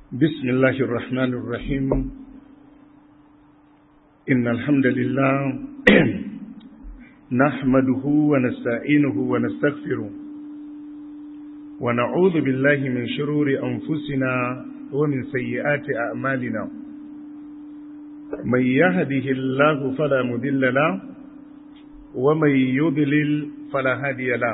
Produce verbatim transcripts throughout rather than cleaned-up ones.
بسم الله الرحمن الرحيم إن الحمد لله نحمده ونستعينه ونستغفره ونعوذ بالله من شرور أنفسنا ومن سيئات أعمالنا من يهده الله فلا مضل له ومن يضلل فلا هادي له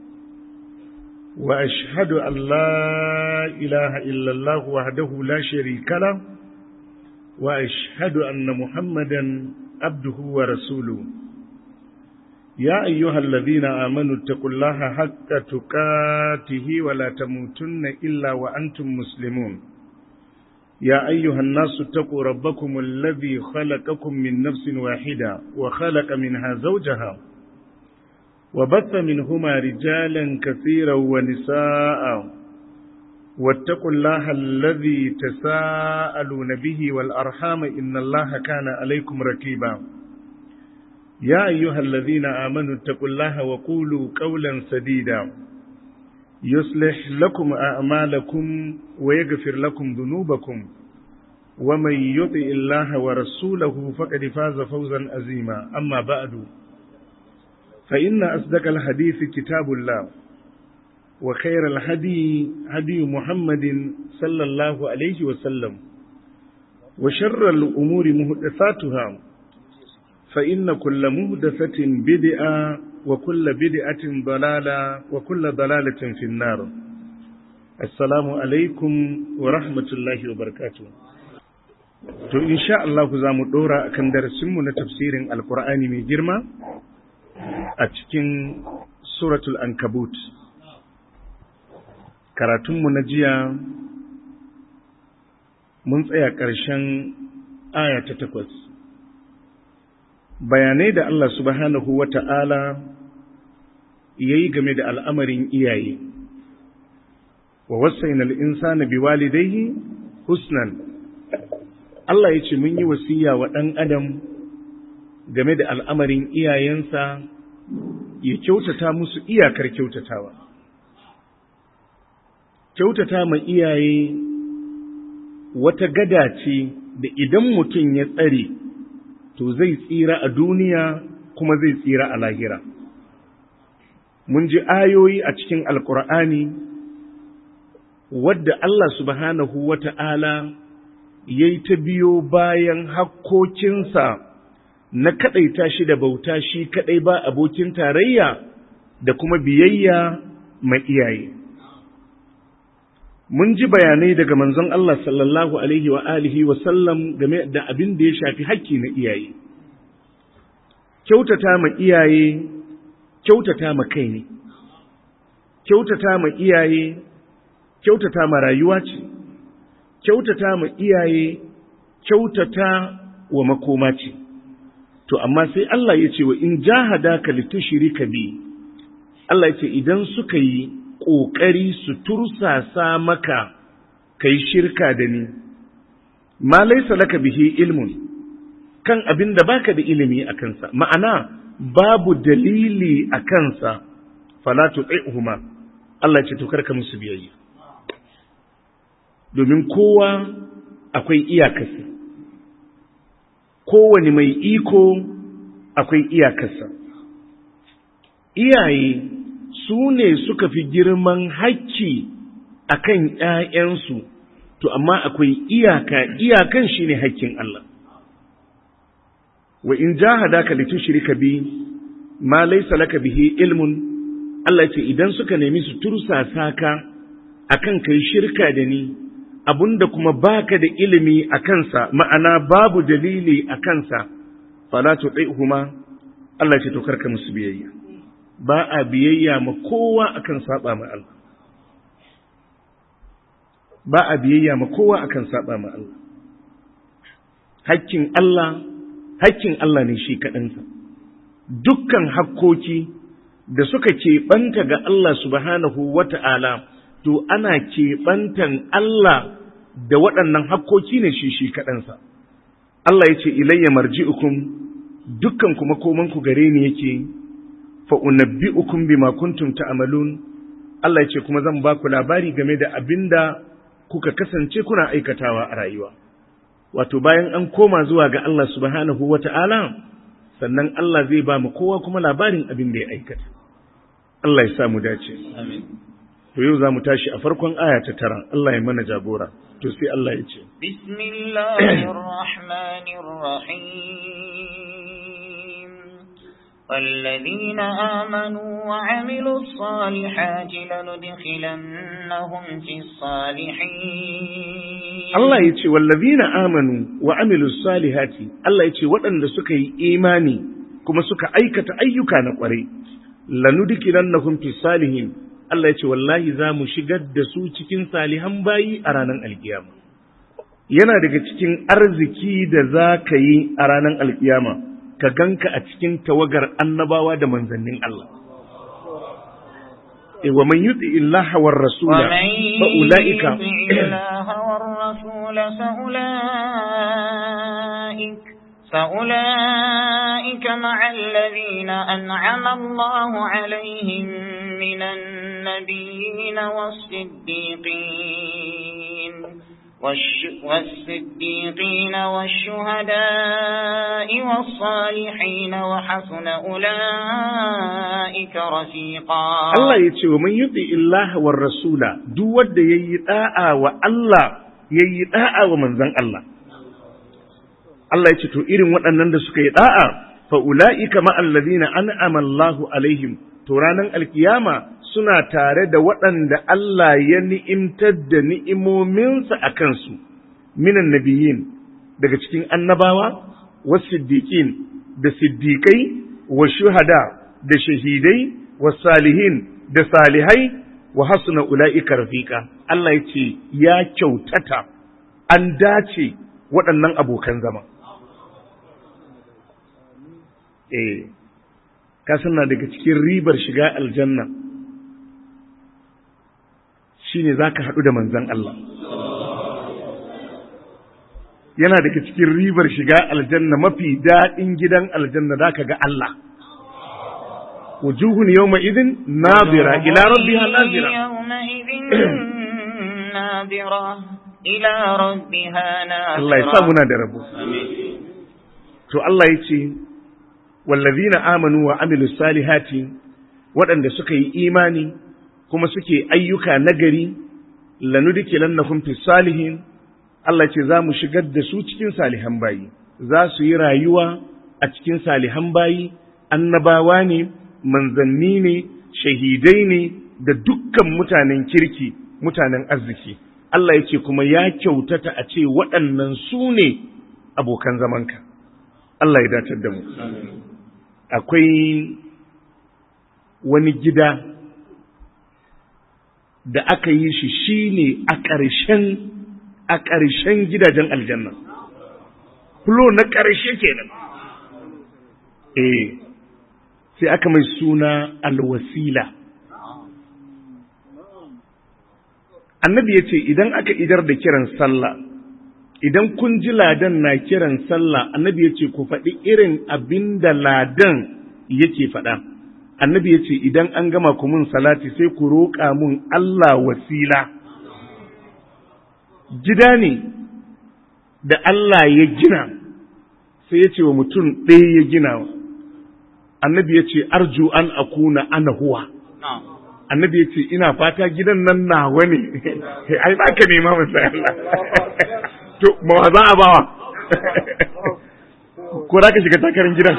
وأشهد أن لا إله إلا الله وحده لا شريك له وأشهد أن محمدا عبده ورسوله يا أيها الذين آمنوا اتقوا الله حق تقاته ولا تموتن إلا وأنتم مسلمون يا أيها الناس اتقوا ربكم الذي خلقكم من نفس واحدة وخلق منها زوجها وبث منهما رجالا كثيرا ونساء واتقوا الله الذي تساءلون به والأرحام إن الله كان عليكم رقيبا يا أيها الذين آمنوا اتقوا الله وقولوا قولا سديدا يصلح لكم أعمالكم ويغفر لكم ذنوبكم ومن يطع الله ورسوله فقد فاز فوزا عظيما أما بعد فإن أصدق الحديث كتاب الله وخير الهدي هدي محمد صلى الله عليه وسلم وشر الأمور محدثاتها فإن كل محدثة بدعة وكل بدعة ضلالة وكل ضلالة في النار السلام عليكم ورحمة الله وبركاته to insha Allah za mu dora akan darasinmu na tafsirin alqur'ani mai girma a cikin suratul ankabut. Karatunmu na jiya mun tsaya ƙarshen aya ta takwas. Bayanai da Allah subhanahu wa ta'ala ya yi game da al'amarin iyaye, wa wasainal insana bi walidaihi husnan. Allah ya ce mun yi wasiya wa ɗan adam game da al'amarin iyayensa ya kyautata musu iyakar kyautatawa. Kyautata ma iyaye wata gada ce da idan mutum ya tsare to zai tsira a duniya kuma zai tsira a lahira. Mun ji ayoyi a cikin Alƙur'ani wadda Allah subhanahu wa ta'ala ya yi ta biyo bayan hakkokinsa na kaɗaita shi da bauta shi kaɗai ba abokin tarayya da kuma biyayya ma iyaye. Mun ji bayanai daga manzon Allah sallallahu alaihi wa alihi wa sallam game da abin da ya shafi hakki na iyaye. Kyautata ma iyaye, kyautata ma kai ne. Kyautata ma iyaye, kyautata ma rayuwa ce. Kyautata ma iyaye, kyautata wa makoma ce. To amma sai Allah ya ce wa in jahadaka litushrika bi, Allah ya ce idan suka yi ƙoƙari su tursasa maka kai shirka da ni, ma laisa laka bihi ilmun, kan abin da baka da ilimi a kansa, ma'ana babu dalili a kansa, fala tu'ihuma, Allah ya ce to karka musu biyayya. Domin kowa akwai iyakarsa. Kowane mai iko akwai iyakarsa. Iyaye su ne suka fi girman hakki a kan ‘ya'yansu, to amma akwai iyaka, iyakan shi ne hakkin Allah. Wa in jahadaka litushrika bi ma laysa laka bihi ilmun, Allah ce idan suka nemi su tursasa ka akan kai shirka da ni, abunda kuma baka da ilimi a kansa, ma'ana babu dalili a kansa, fala tu'ihuma, Allah ce to karka musu biyayya. Ba a biyayya ma kowa akan saba ma Allah. Ba a biyayya ma kowa akan saba ma Allah. Hakkin Allah, hakkin Allah ne shi kaɗansa. Dukkan hakkoki da suka keɓanta ga Allah subhanahu wa ta'ala, to ana keɓantan Allah da waɗannan hakkoki ne shi shi kaɗansa. Allah ya ce, ilayya marji'ukum, dukkan kuma komanku gare ni yake, fa'unabbi'ukum bima kuntum ta'amalun. Allah ya ce kuma zan ba ku labari game da abinda kuka kasance kuna aikatawa a rayuwa. Wato bayan an koma zuwa ga Allah subhanahu wata'ala, sannan Allah zai ba mu kowa kuma labarin abin da ya aikata. Allah ya sa mu dace. Amin. To yau za mu tashi a farkon aya ta tara. Allah ya mana jagora. To sai Allah ya ce. Bismillahir Rahmanir Rahim. والذين آمنوا وعملوا الصالحات لندخلنهم في الصالحين. Allah ya ce wallazina amanu wa amilus salihati. Allah ya ce waɗanda suka yi imani kuma suka aikata ayyuka na ƙwarai. Lanudkhilannahum fi salihin. Allah ya ce wallahi za mu shigar da su cikin salihan bayi a ranar alkiyama. Yana daga cikin arziki da za ka yi a ranar alkiyama ka ganka a cikin tawagar annabawa da manzannin Allah. E wa man yuti illaha war rasula fa ulaika فأولئك مع الذين أنعم الله عليهم من النبيين والصديقين والصديقين والشهداء والصالحين وحسن أولئك رفيقا. الله يتي ومن يطع الله والرسول دو ود يي دا'a wa Allah yayi da'a wa manzon Allah. Allah ya ce to irin waɗannan da suka yi da'a fa ulaika ma alladhina an'ama Allahu alaihim, to ranan alkiyama suna tare da waɗanda Allah ya ni'imtar da ni'imominsa a kansu, minan nabiyin daga cikin annabawa, wa siddiqin da siddiƙai, wa shuhada da shahidai, wa salihin da salihai, wa hasuna ula'ika rafiqa. Allah ya ce ya kyautata, an dace waɗannan abokan zama. Eh, ka sanna daga cikin ribar shiga aljanna shine zaka haɗu da manzon Allah. Yana daga cikin ribar shiga aljanna, mafi daɗin gidan aljanna zaka ga Allah. Wujuhun yawma idhin nadira ila rabbiha nadira. Yawma idhin nadira ila rabbiha nadira. Allah ya sa muna da rabo. Amin. To Allah ya ce wallazina amanu wa amilus salihati, waɗanda suka yi imani kuma suke ayyuka nagari, lanudkhilannahum fis salihin. Allah ce za mu shigar da su cikin salihan bayi, za su yi rayuwa a cikin salihan bayi, annabawa ne, manzanni ne, shahidai ne, da dukkan mutanen kirki, mutanen arziki. Allah ya ce kuma ya kyautata a ce waɗannan su ne abokan zamanka. Allah ya dace da mu. Akwai wani gida da aka yi shi shine a ƙarshen a ƙarshen gidajen aljanna, fulo na ƙarshe kenan. Eh, sai aka mai suna alwasila. Annabi ya ce idan aka idar da kiran sallah, idan kun ji ladan na kiran sallah, annabi ya ce ku faɗi irin abin da ladan yake faɗa. Annabi ya ce idan an gama ku mun salati sai ku roƙa mun Allah wasila. Gida ne da Allah ya gina, sai ya ce wa mutum ɗaya ya gina. Annabi ya ce arju an akuna ana huwa. Annabi ya ce ina fata gidan nan nawa ne. Ai ba ka nema masa Allah. To, ma za a bawa? Ko za ka shiga takarar gidan?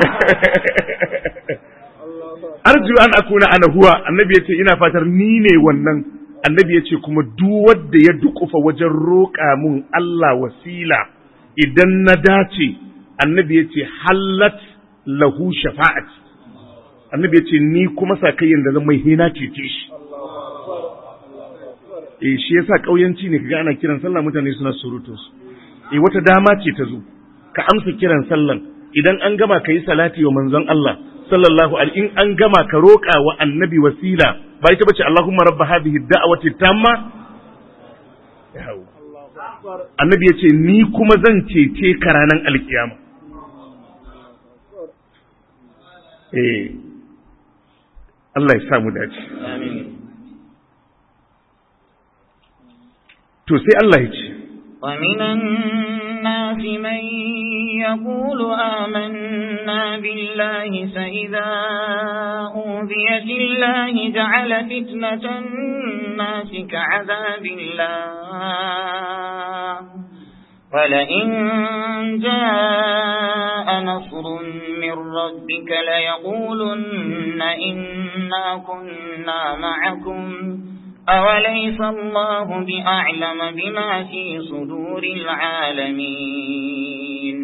Arju an akuna ana huwa. Annabi ya ce ina fatar ni ne wannan. Annabi ya ce kuma duk wanda ya dukufa wajen roƙa mun Allah wasila, idan na dace, annabi ya ce hallat lahu shafa'at. Annabi ya ce ni kuma sakayyan da zan mai hina cece shi. Eh, shi yasa kauyanci ne kaga ana kiran sallah mutane suna surutu su. Eh, wata dama ce ta zo ka amsa kiran sallan, idan an gama kai salati wa manzon Allah sallallahu alaihi, in an gama ka roƙa wa annabi wasila, ba ita bace Allahumma rabb hadhihi ad-da'wati tamma. Annabi yace ni kuma zan cece ka ranan alkiyama. Eh, Allah ya sa mu dace. Amin. to sai Allah ya ce ومن الناس من يقول آمنا بالله فإذا أوذي في الله جعل فتنة الناس كعذاب الله ولئن جاء نصر من ربك ليقولن إنا كنا معكم أوليس الله بأعلم بما في صدور العالمين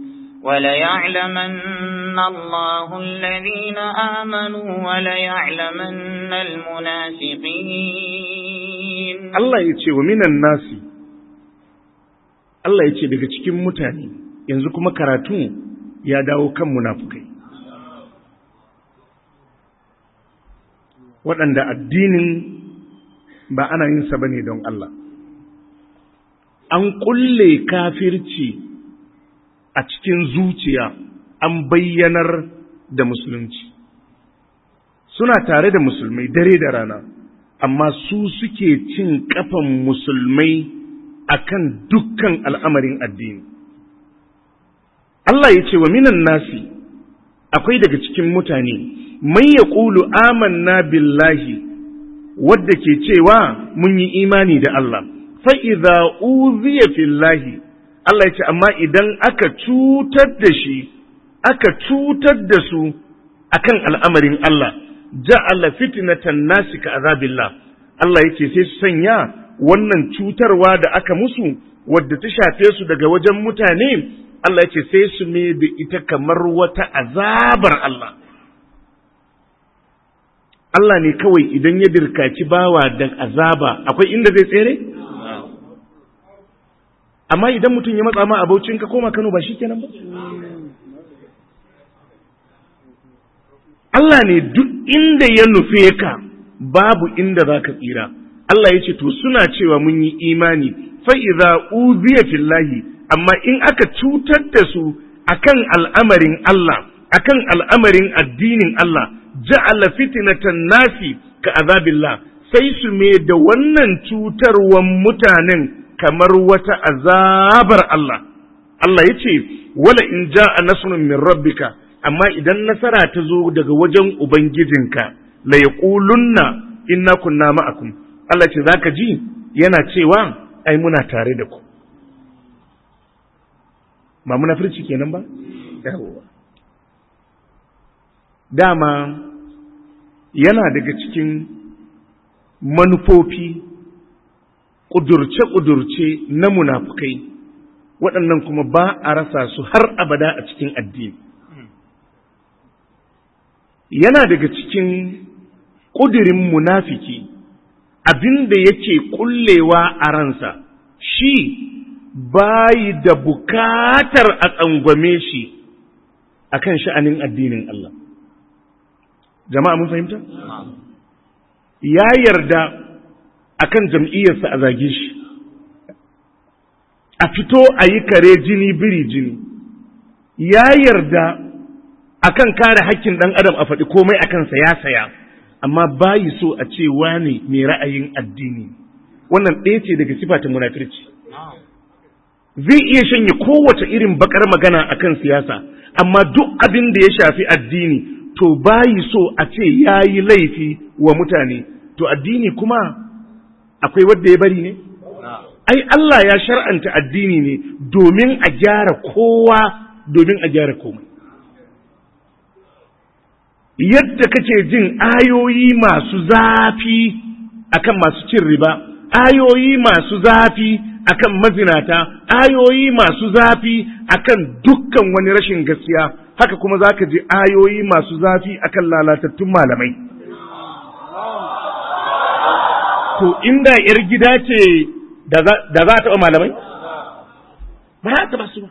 وليعلمن الله الذين آمنوا وليعلمن المنافقين الله يتشي ومن الناس Allah ya ce daga cikin mutane yanzu kuma karatu ya dawo kan munafukai waɗanda addinin ba ana yin sa bane don Allah an kulle kafirci a cikin zuciya an bayyanar da musulunci suna tare da musulmai dare da rana amma su suke cin kafan musulmai akan dukkan al'amarin addini. Allah ya ce wa minan nasi akwai daga cikin mutane man yaqulu amanna billahi wadda ke cewa mun yi imani da Allah fa idza uziya fillahi Allah ya ce amma idan aka cutar da shi aka cutar da su akan al'amarin Allah ja'ala fitnatan nasi ka azabillah Allah yake sai su sanya wannan cutarwa da aka musu wadda ta shafe su daga wajen mutane Allah ce sai su me da ita kamar wata azabar Allah Allah ne kawai idan ya dirkaci bawa da azaba akwai inda zai tsere amma idan mutum ya matsa ma abocin ka koma Kano ba shikenan ba Allah ne duk inda ya nufe ka babu inda zaka tsira Allah ya ce to suna cewa mun yi imani fa idza uziya fillahi amma in aka cutar da su akan al'amarin Allah akan al'amarin addinin Allah ja'ala fitnatan nasi ka azabillah sai su me da wannan cutarwan mutanen kamar wata azabar Allah Allah ya ce wala in ja'a nasrun min rabbika amma idan nasara ta zo daga wajen ubangijinka la yaqulunna inna kunna ma'akum Allah ce za ka ji yana cewa ai muna tare da ku ba munafirci kenan ba yawa dama yana daga cikin manufofi ƙudurce-ƙudurce na munafukai waɗannan kuma ba a rasa su har abada a cikin addini yana daga cikin ƙudurin munafiki abin da yake kullewa a ransa shi bayi da bukatar a tsangwame shi akan sha'anin addinin Allah jama'a mun fahimta ya yarda akan jam'iyyarsa a zage shi a fito a yi kare jini biri jini ya yarda akan kare hakkin ɗan adam a faɗi komai akansa ya saya amma bayi so a ce wane mai ra'ayin addini wannan ɗaya ce daga sifatin munafirci zai iya shanye kowace irin bakar magana akan siyasa amma duk abin da ya shafi addini to bayi so a ce yayi laifi wa mutane to addini kuma akwai wanda ya bari ne ai Allah ya shar'anta addini ne domin a gyara kowa domin a gyara komai yadda kake jin ayoyi masu zafi akan masu cin riba ayoyi masu zafi akan mazinata ayoyi masu zafi akan dukkan wani rashin gaskiya haka kuma zaka ji ayoyi masu zafi akan lalatattun malamai to inda yar gida ce da za ta taɓa malamai ba za a taɓa su ba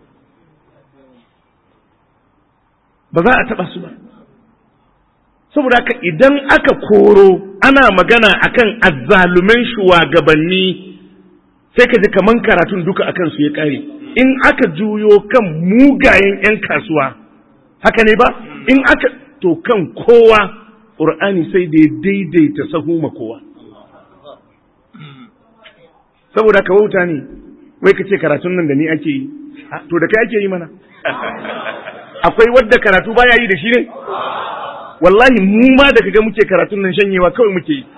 ba za a taɓa su ba saboda haka idan aka koro ana magana akan azzaluman shugabanni sai ka ji kaman karatun duka akan su ya kare in aka juyo kan mugayen yan kasuwa haka ne ba in aka to kan kowa Qur'ani sai da ya daidaita sahu ma kowa saboda ka wauta ne wai ka ce karatun nan da ni ake yi, to da kai ake yi mana. Akwai wadda karatu baya yi da shi ne? Wallahi mu ma da kaga muke karatun nan shanyewa kawai muke yi.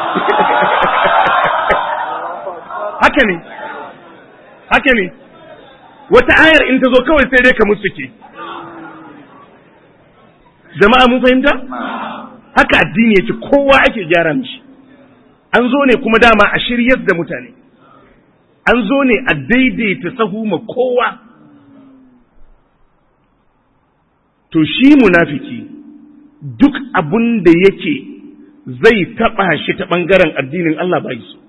Haka ne, haka ne, wata ayar in ta zo kawai sai dai ka musuke. Jama'a mun fahimta? Haka addini yake, kowa ake gyara mishi. An zo ne kuma dama a shiryar da mutane, an zo ne a daidaita sahu ma kowa. To shi munafiki duk abun da yake zai taɓa shi ta ɓangaren addinin Allah ba su.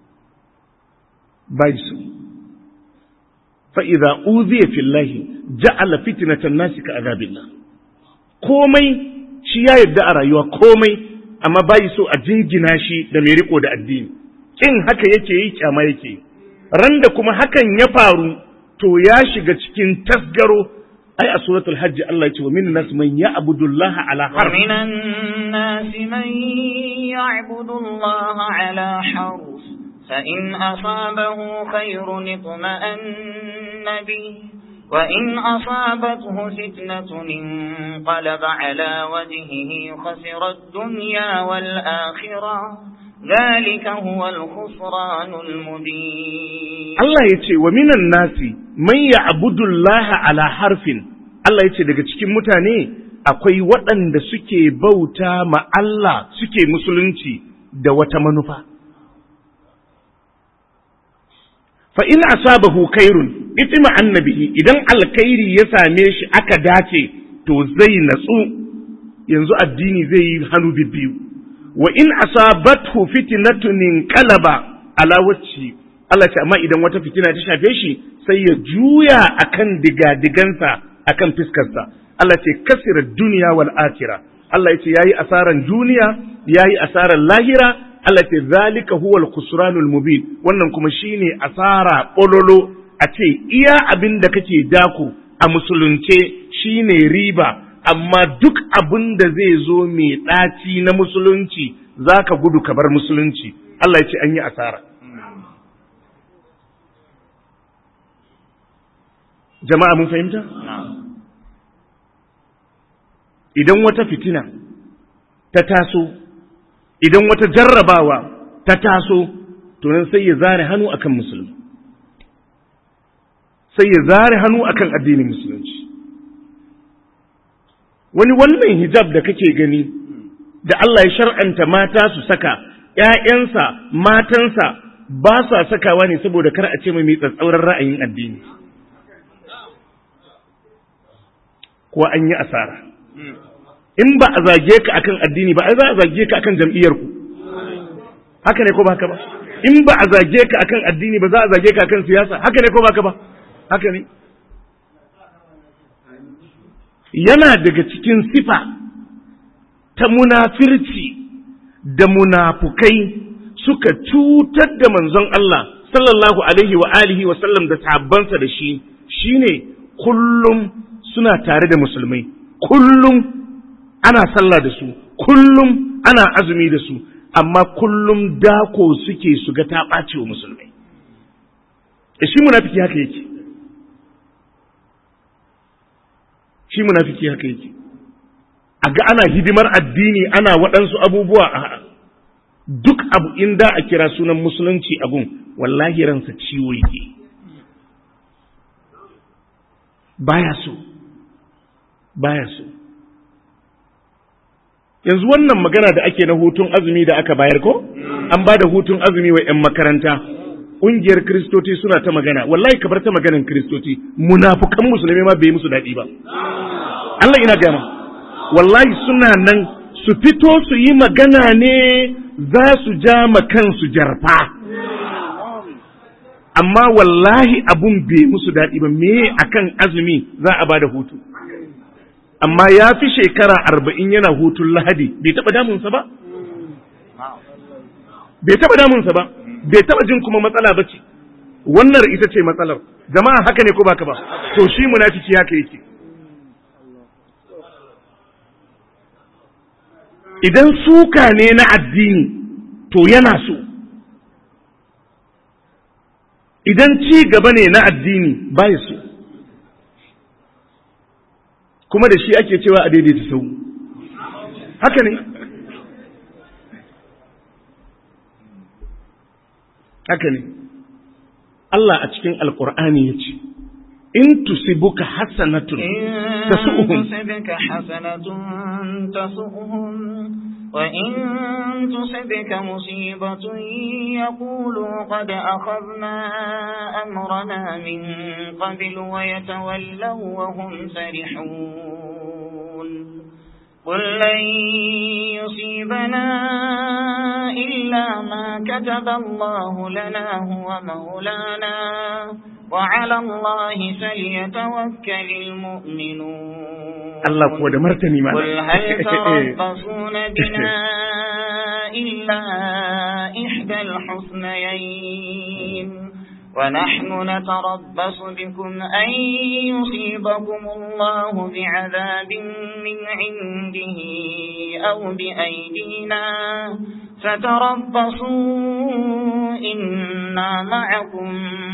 Ba su. Fa'iza uziya fillahi ja'ala fitnatan nasi ka azabillah. Komai shi ya yarda a rayuwa komai, amma bai so a jingina shi da mai riko da addini. Kin haka yake yi, kyama yake yi. Ran da kuma hakan ya faru to ya shiga cikin tasgaro. أي سورة الحج الله يقول ومن الناس من يعبد الله على حرف ومن الناس من يعبد الله على حرف فإن أصابه خير اطمأن به وإن أصابته فتنة انقلب على وجهه خسر الدنيا والآخرة ذلك هو الخسران المبين. Allah ya ce wa minan nasi man ya'budu Allah ala harfin. Allah ya ce daga cikin mutane akwai waɗanda suke bauta ma Allah suke musulunci da wata manufa. Fa in asabahu khairun itima annabihi, idan alkhairi ya same shi aka dace to zai natsu, yanzu addini zai yi hannu bibbiyu. Wa in asabathu fitnatun inqalaba ala wajhi, Allah ce amma idan wata fitina ta shafe shi sai ya juya akan digadigansa akan fiskarsa. Allah ce kasira duniya wal akhirah. Allah ya ce yayi asaran duniya yayi asaran lahira. Allah ce zalika huwal khusranul mubin. Wannan kuma shine asara bololo, a ce iya abin da kake dako a musulunce shine riba, amma duk abin da zai zo mai ɗaci na musulunci za ka gudu ka bar musulunci. Allah ya ce an yi asara. Jama'a mun fahimta? Idan wata fitina ta taso, idan wata jarrabawa ta taso, to nan sai ya zare hannu akan musulmi, sai ya zare hannu akan addinin musulunci. Wani wannan hijab da kake gani da Allah ya shar'anta mata su saka, ‘ya'yansa, matansa ba sa sakawa ne saboda kar a ce mai tsatsauran ra'ayin addini. Kuwa an yi asara. In ba a zage ka akan addini ba, ai za a zage ka akan jam'iyyarku. Haka ne ko ba haka ba? In ba a zage ka akan addini ba, za a zage ka akan siyasa. Haka ne ko ba haka ba? Haka ne. Yana daga cikin sifa ta munafirci da munafukai suka cutar da manzon Allah sallallahu alaihi wa alihi wa sallam da sahabbansa da shi, shine kullum suna tare da musulmai, kullum ana sallah da su, kullum ana azumi da su, amma kullum dako suke su ga ta ɓace wa musulmai. E shi munafiki haka yake. Shi munafiki haka yake. A ga ana hidimar addini, ana waɗansu abubuwa a duk abu inda a kira sunan musulunci abun, wallahi ransa ciwo yake. Baya so. Baya so. Yanzu wannan magana da ake na hutun azumi da aka bayar ko? An ba da hutun azumi wa ‘yan makaranta. Ƙungiyar Kiristoci suna ta magana, wallahi ka bar ta maganan Kiristoci, munafukan musulmi ma bai musu daɗi ba. Allah ina gama, wallahi suna nan su fito su yi magana ne za su ja ma kansu jarfa. Amma wallahi abun bai musu daɗi ba, me akan azumi za a ba da hutu. Amma ya fi shekara arba'in yana hutun Lahadi, bai taɓa damunsa ba? Bai taɓa damunsa ba, bai taɓa jin kuma matsala ba ce. Wannan ita ce matsalar. Jama'a haka ne ko baka ba? To shi munafiki haka yake. Idan suka ne na addini, to yana so. idan ci gaba ne na addini bai so, kuma da shi ake cewa a daidaita sau. Haka ne? Haka ne. Allah a cikin Alƙur'ani ya ce, in tusibuka hasanatun tasu'uhum tusibka hasanatun tasu'uhum wa in tusibka musibatun yaqulu qad akhadna amrana min qabl wa yatawallaw wa hum farihun qul lan yusibana illa ma kataba Allahu lana huwa maulana وعلى الله فليتوكل المؤمنون الله قد مرتني معنا قل هل تربصون بنا إلا إحدى الحسنيين ونحن نتربص بكم أن يصيبكم الله بعذاب من عنده أو بأيدينا فتربصوا إنا معكم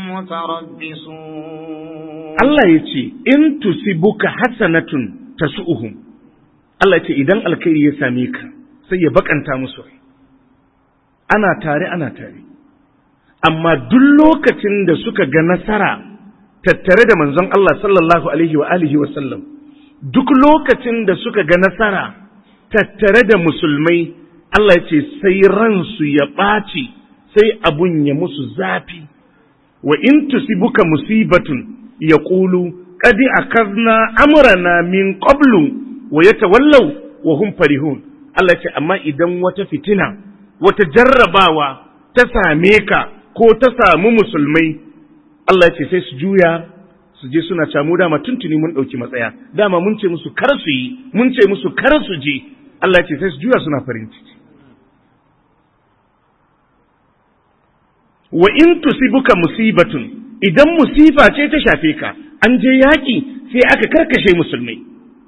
متربصون. الله يتي إن تصيبك حسنة تسؤهم. الله يتي إذن الكير يساميك سيبك أنت مسوي. أنا تاري أنا تاري. أما دلوك تند سك جنسرا تترد من زن الله صلى الله عليه وآله وسلم. duk lokacin da suka ga nasara tattare da musulmai, Allah ya ce sai ransu ya ɓaci, sai abun ya musu zafi. Wa in tusibuka musibatun yaqulu qad akadna amrana min qablu wa yatawallaw wa hum farihun. Allah ya ce amma idan wata fitina, wata jarrabawa ta same ka ko ta samu musulmai, Allah ya ce sai su juya su je suna camu dama tuntuni mun ɗauki matsaya, dama mun ce musu kar su yi, mun ce musu kar su je. Allah ya ce sai su juya suna farin ciki. Wa in tusibuka musibatun, idan musifa ce ta shafe ka, an je yaƙi sai aka karkashe musulmai,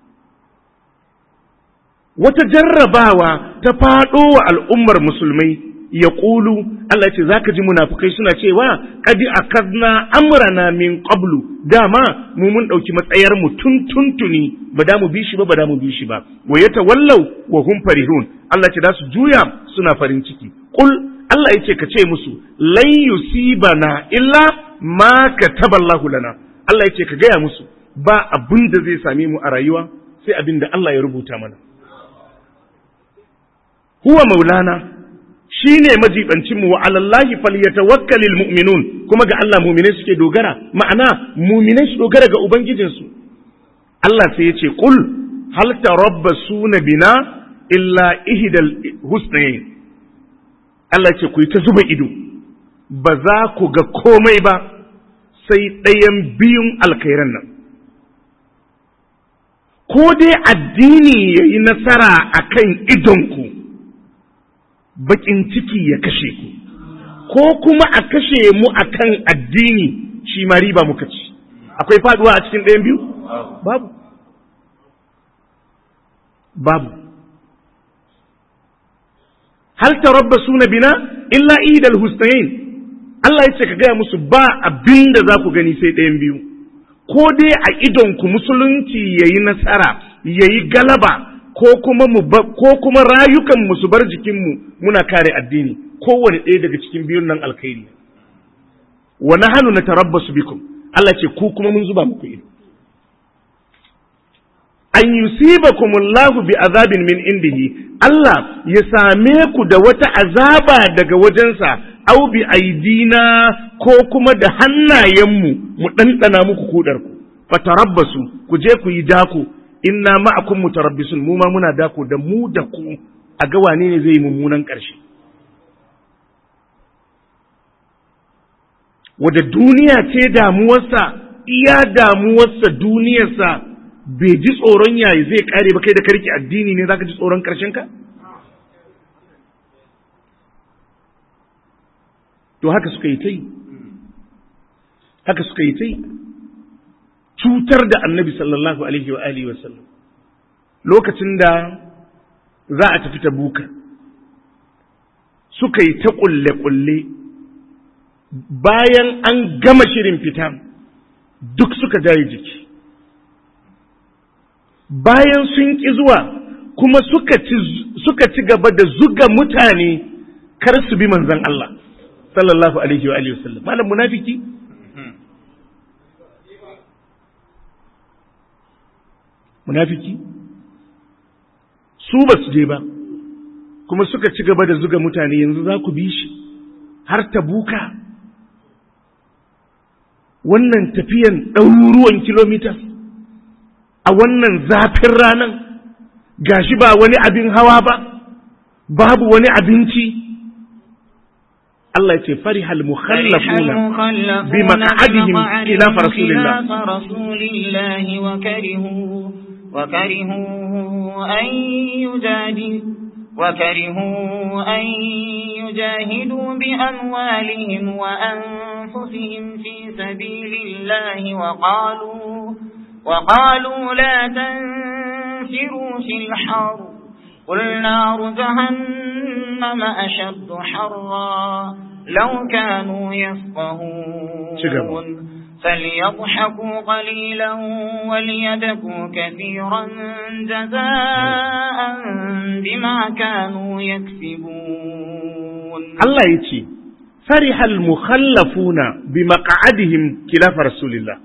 wata jarrabawa ta faɗo wa al'ummar musulmai, ya ƙulu, Allah ce za ka ji munafukai suna cewa, ƙadi a kazna amrana min ƙablu, dama mu mun ɗauki matsayarmu tun tuntuni, ba da mu bi shi ba, ba da mu bi shi ba, wa ya tawallau wa hum farihun, Allah ce za su juya suna farin ciki. Ƙul, Allah ya ce ka ce musu, lan yusibana illa ma kataballahu lana. Allah ya ce ka gaya musu, ba abin da zai same mu a rayuwa sai abin da Allah ya rubuta mana. Huwa maulana, shi ne majibancinmu, wa alallahi falyatawakkalil mu'minun, kuma ga Allah mu'minai suke dogara, ma'ana mu'minai su dogara ga ubangijinsu. Allah sai ya ce qul hal tarabbasuna bina illa ihdal husnayn. Allah ce ku yi ta zuba ido, ba za ku ga komai ba sai ɗayan biyun alkhairan nan, ko dai addini ya yi nasara a kan idonku, baƙin ciki ya kashe ku, ko kuma a kashe mu a kan addini shi ma riba muka ci. Akwai faduwa a cikin ɗayan biyu? Babu. Babu. Hal tarabbasuna bina illa idal husnayn. Allah ya ce ka gaya musu ba abin da za ku gani sai ɗayan biyu, ko dai a idonku musulunci ya yi nasara, ya yi galaba, ko kuma mu ko kuma rayukan mu su bar jikinmu muna kare addini. Kowane ɗaya daga cikin biyun nan alkhairi. Wa nahnu natarabbasu bikum. Allah ce ku kuma mun zuba muku ido. An yusibakumullahu bi azabin min indihi, Allah ya same ku da wata azaba daga wajensa, au bi aidina, ko kuma da hannayenmu mu ɗanɗana muku kudarku. Fatarabbasu, ku je ku yi dako, inna ma'akum mutarabbisun, mu ma muna dako da mu da ku, a ga wane ne zai yi mummunan ƙarshe. Wadda duniya ce damuwarsa, iya damuwarsa duniyarsa, bai ji tsoron yayi zai kare ba, kai da karki addini ne zaka ji tsoron karshen ka? To haka suka yi ta yi, haka suka yi ta yi, cutar da annabi sallallahu alaihi wa alihi wa sallam. Lokacin da za a tafi Tabuka, suka yi ta kulle-kulle, bayan an gama shirin fita duk suka jaye jiki, bayan sun ƙi zuwa kuma suka ci, suka ci gaba da zuga mutane kar su bi manzon Allah sallallahu alaihi wa alihi wasallam. Malam munafiki munafiki su ba su je ba kuma suka ci gaba da zuga mutane, yanzu za ku bi shi har Tabuka, wannan tafiyan ɗaruruwan kilomita a wannan zafin ranan, gashi ba wani abin hawa ba, babu wani abinci. Allah ya ce farihal mukhallafuna bi maq'adihim ila rasulillah wa karihu wa karihu an yujadi wa karihu an yujahidu bi amwalihim wa anfusihim fi sabilillah wa qalu wa qalu la tanfiru fil har qul naru jahannam ashaddu harra لو كانوا يفقهون فليضحكوا قليلا وليبكوا كثيرا جزاء بما كانوا يكسبون. الله يتي فرح المخلفون بمقعدهم خلاف رسول الله.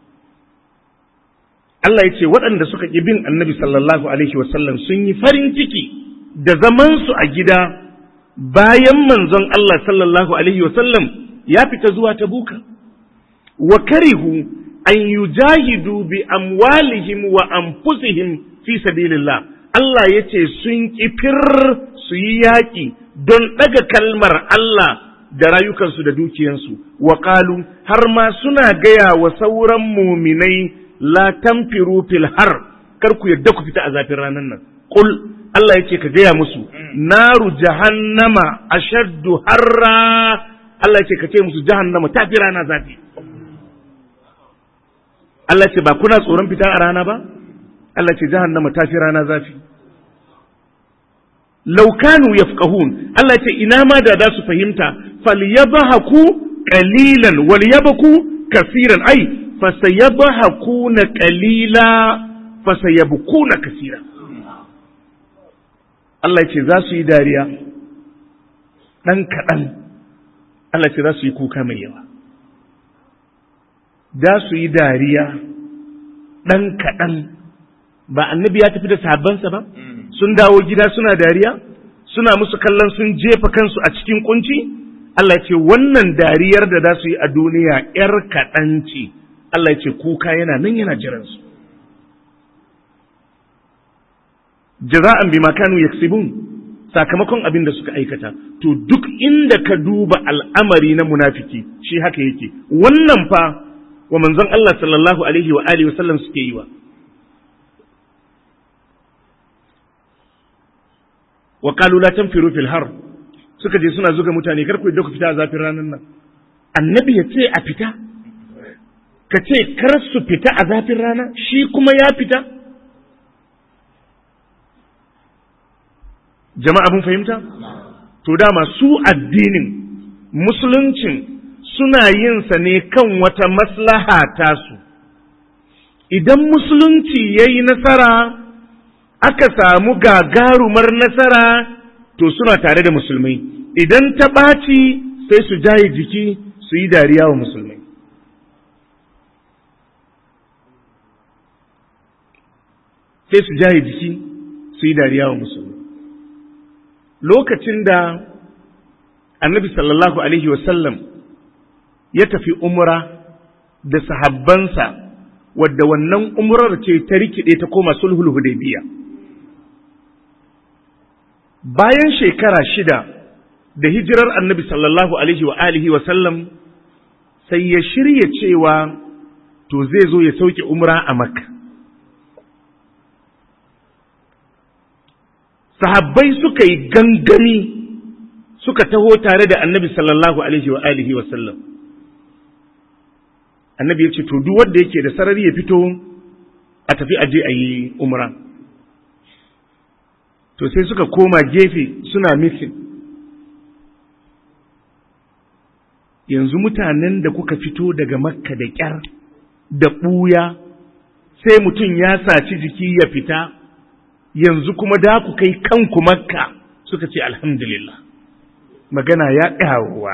Allah ya ce waɗanda suka ƙi bin annabi sallallahu alaihi wasallam sun yi farin ciki da zamansu a gida bayan manzon Allah sallallahu alaihi wasallam ya fita zuwa Tabuka, wa karihu an yujahidu bi amwalihim wa anfusihim fi sabilillah. Allah yace sun kifir su yi yaƙi don ɗaga kalmar Allah da rayukansu da dukiyansu, wa qalu har ma suna gaya wa sauran muminai la tanfiru fil har, kar ku yadda ku fita a zafin ranan nan. Qul, Allah yake ka gaya musu, naru jahannama ashaddu harra, Allah yake ka ce musu jahannama ta fi rana zafi. Allah ce ba kuna tsoron fita a rana ba? Allah ce jahannama ta fi rana zafi. Laukanu yafqahun, Allah ce ina ma da za su fahimta, falyabhaku qalilan walyabku kaseeran, ai fasayabhakuna qalila fasayabkuna kaseeran. Allah ce za su yi dariya ɗan kaɗan, Allah ce za su yi kuka mai yawa. Za su yi dariya ɗan kaɗan, ba annabi ya tafi da sahabbansa ba, sun dawo gida suna dariya, suna musu kallon sun jefa kansu a cikin kunci. Allah ce wannan dariyar da za su yi a duniya ‘yar kaɗan ce, Allah ce kuka yana nan yana jiransu. Jaza'an bima kanu yaksibun, sakamakon abin da suka aikata. To duk inda ka duba al'amari na munafiki shi haka yake. Wannan fa wa manzon Allah sallallahu alaihi wa alihi wasallam suke yi wa. Wa qalu la tanfiru fil har, suka je suna zuga mutane kar ku yadda ku fita a zafin ranar nan. Annabi ya ce a fita, ka ce kar su fita a zafin rana, shi kuma ya fita. Jama'a mun fahimta? To dama su addinin musuluncin suna yin sa ne kan wata maslaha tasu. Idan musulunci yayi nasara aka samu gagarumar nasara, to suna tare da musulmai. Idan ta ɓaci sai su jaye jiki su yi dariya wa musulmai. Sai su jaye jiki su yi dariya wa musulmai. Lokacin da annabi sallallahu alaihi wasallam ya tafi umra da sahabbansa, wadda wannan umrar ce ta rikide ta koma sulhul hudaybiya. Bayan shekara shida da hijirar annabi sallallahu alaihi wa alihi wa sallam, sai ya shirya cewa to zai zo ya sauke umra a Makka. Sahabbai suka yi gangami suka taho tare da annabi sallallahu alaihi wa alihi wa sallam. Annabi ya ce to duk wanda yake da sarari ya fito a tafi aje a yi umra. To sai suka koma gefe suna mitin. yanzu mutanen da kuka fito daga makka da ƙyar da ɓuya sai mutum ya saci jiki ya fita yanzu kuma da ku kai kanku makka suka ce alhamdulillah magana ya ɗawa.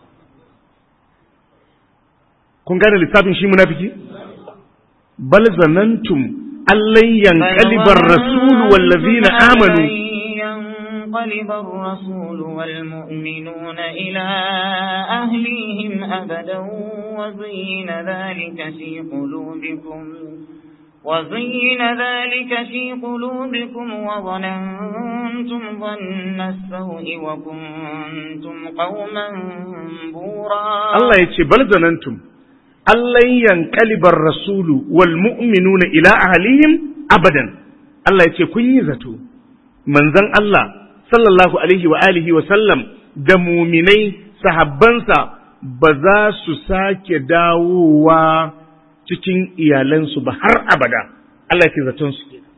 Kun gane lissafin shi munafiki? bal zanantum allan yanqalibar rasulu wallazina amanu ينقلب الرسول والمؤمنون إلى أهليهم أبدا وزين ذلك في قلوبكم وزين ذلك في قلوبكم وظننتم ظن السوء وكنتم قوما بورا. الله يتي بل ظننتم ألن ينقلب الرسول والمؤمنون إلى أهليهم أبدا. الله يتي كن يزتو منزن الله sallallahu alaihi wa alihi wa sallam da muminai sahabbansa ba za su sake dawowa cikin iyalansu ba har abada. Allah ke zaton su kenan.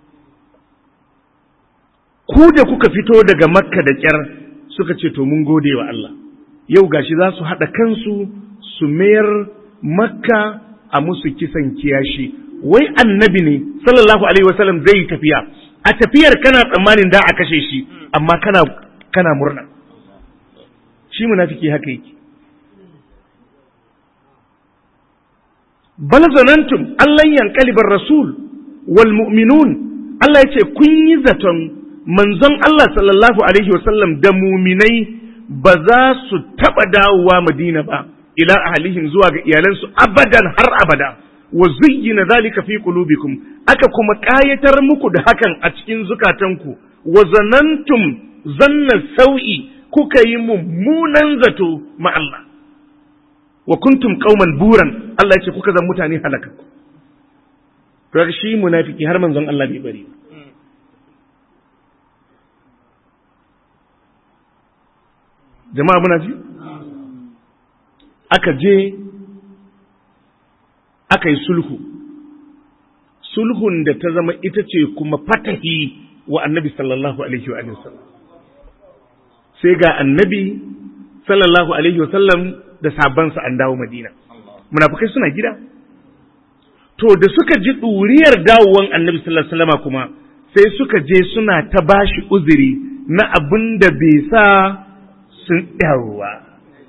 Ku da kuka fito daga Makka da kyar suka ce to mun gode wa Allah yau gashi za su haɗa kansu su mayar Makka a musu kisan kiyashi. Wai annabi ne sallallahu alaihi wa sallam zai tafiya, a tafiyar kana tsammanin da a kashe shi amma kana kana murna. Shi munafiki haka yake. bal zanantum allan yanqalibar rasul wal mu'minun. Allah yace kun yi zaton manzon Allah sallallahu alaihi wasallam da muminai ba za su taba dawowa Madina ba ila ahlihim zuwa ga iyalansu abadan har abada. wa zuyyina zalika fi qulubikum, aka kuma kayatar muku da hakan a cikin zukatanku. wa zanantum zanna sau'i, kuka yi mummunan zato ma Allah. wa kuntum qauman buran, Allah ya ce kuka zan mutane halaka. to shi munafiki har manzon Allah bai bari. jama'a muna ji aka je aka yi sulhu, sulhun da ta zama ita ce kuma fatahi wa annabi sallallahu alaihi wa sallam. sai ga annabi sallallahu alaihi wa sallam da sabansa an dawo Madina, munafikai suna gida. to da suka ji ɗuriyar dawowan annabi sallallahu alaihi wa sallama kuma sai suka je suna ta bashi uzuri na abin da bai sa sun dawowa.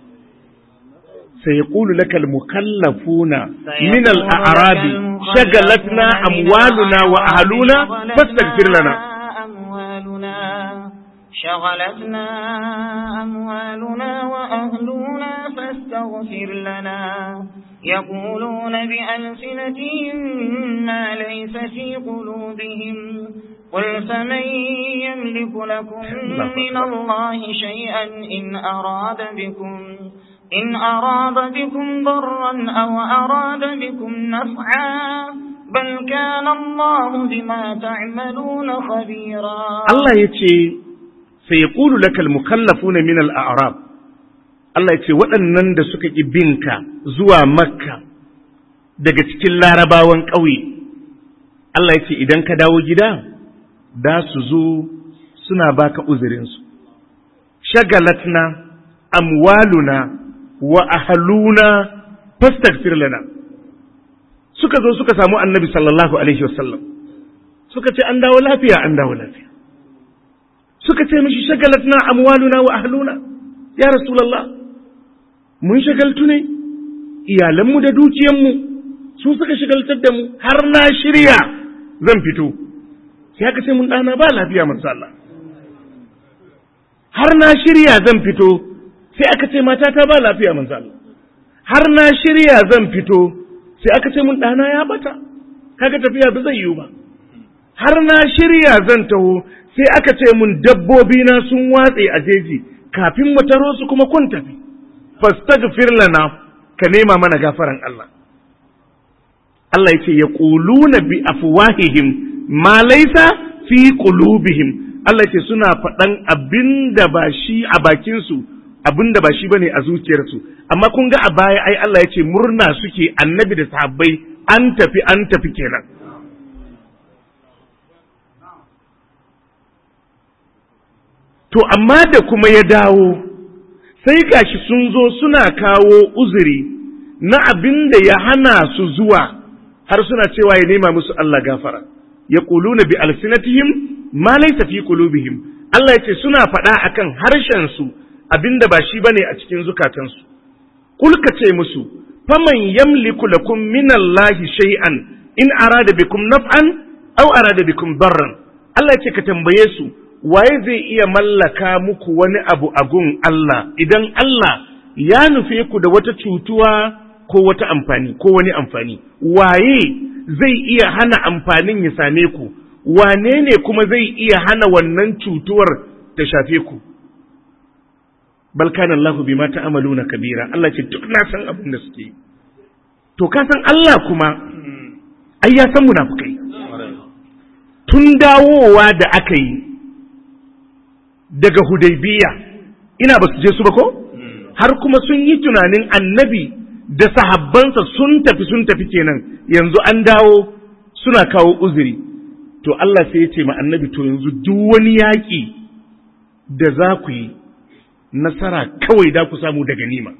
سيقول لك المكلفون من الأعراب شغلتنا أموالنا وأهلنا فاستغفر لنا أموالنا شغلتنا أموالنا وأهلنا فاستغفر لنا يقولون بألسنتهم ما ليس في قلوبهم قل فمن يملك لكم من الله شيئا إن أراد بكم إن أراد بكم ضرا أو أراد بكم نفعا بل كان الله بما تعملون خبيرا. الله يتي سيقول لك المكلفون من الأعراب. الله يتي waɗannan da suka ƙi binka zuwa Makka daga cikin larabawan ƙauye. Allah yace idan ka dawo gida da su zo suna baka uzurinsu. Shagalatna amwaluna wa ahluna fastaghfir lana. suka zo suka samu annabi sallallahu alaihi wasallam suka ce an dawo lafiya an dawo lafiya suka ce mishi shagalatna amwaluna wa ahluna ya rasulullah mun shagaltu ne iyalanmu da dukiyanmu su suka shagaltar da mu har na shirya zan fito sai aka ce mun dana ba lafiya manzo Allah har na shirya zan fito sai aka ce matata ba lafiya manzo Allah har na shirya zan fito sai aka ce mun dana ya bata kaga tafiya ba zai yiwu ba har na shirya zan taho sai aka ce mun dabbobi na sun watse a jeji kafin mu taro su kuma kun tafi fastaghfir lana ka nema mana gafaran Allah. Allah yace yaquluna bi afwahihim ma laysa fi qulubihim. Allah yace suna faɗan abinda ba shi a bakin su abinda ba shi bane a zuciyarsu. Amma kun ga a baya ai Allah yace murna suke annabi da sahabbai an tafi an tafi kenan. To amma da kuma ya dawo sai gashi sun zo suna kawo uzuri na abin da ya hana su zuwa har suna cewa ya nema musu Allah gafara yaquluna bi alsinatihim ma laysa fi qulubihim Allah yace suna faɗa akan harshen su abinda ba shi bane a cikin zukatansu kul ka ce musu faman yamliku lakum minallahi shay'an in arada bikum naf'an aw arada bikum darran Allah yace ka tambaye su waye zai iya mallaka muku wani abu a gun Allah idan Allah ya nufe ku da wata cutuwa ko wata amfani ko wani amfani waye zai iya hana amfanin ya same ku wane ne kuma zai iya hana wannan cutuwar ta shafe ku bal kana Allah bima ta'maluna kabira Allah ce duk na san abin da suke to ka san Allah kuma ai ya san munafikai tun dawowa da aka yi daga Hudaybiya ina ba su je su ba ko har kuma sun yi tunanin annabi da sahabbansa sun tafi sun tafi kenan yanzu an dawo suna kawo uzuri to Allah sai ya ce ma annabi to yanzu duk wani yaƙi da za ku yi nasara kawai da ku samu da ganima